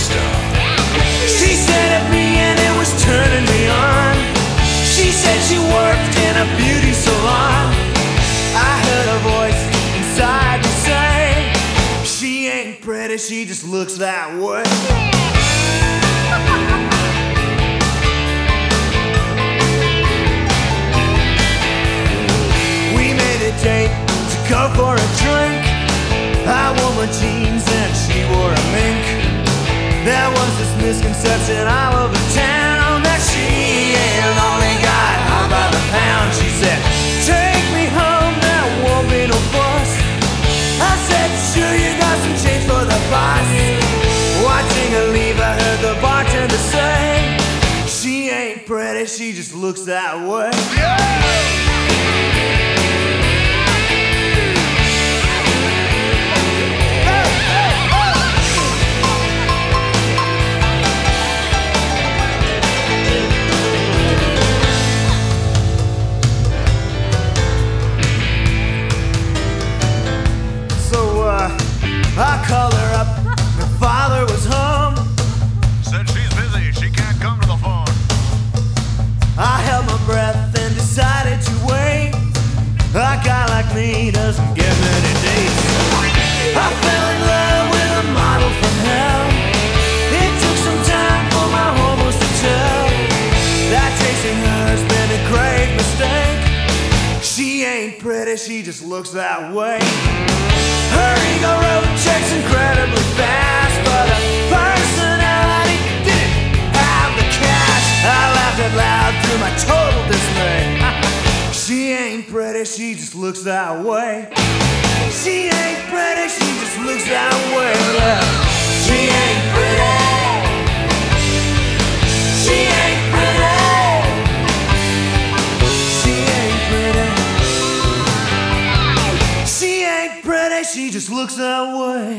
star. She said at me and it was turning me on. She said she worked in a beauty salon. I heard a voice inside me say, she ain't pretty, she just looks that way. We made a date to go for a drink. I wore my jeans and she wore a mink. There was this misconception all over town that she only got high by the pound. She said, take me home, there won't be no fuss. I said, sure, you got some change for the boss. Watching her leave, I heard the bartender say, she ain't pretty, she just looks that way. I called her up, her father was home. Said she's busy, she can't come to the phone. I held my breath and decided to wait. A guy like me doesn't get many dates. I fell in love with a model from hell. It took some time for my hormones to tell that chasing her's been a great mistake. She ain't pretty, she just looks that way. Her ego wrote checks incredibly fast, but her personality didn't have the cash. I laughed out loud through my total dismay. She ain't pretty, she just looks that way. She ain't pretty, she just looks that way. She ain't pretty. She ain't pretty. She ain't pretty. She ain't pretty, she just looks that way.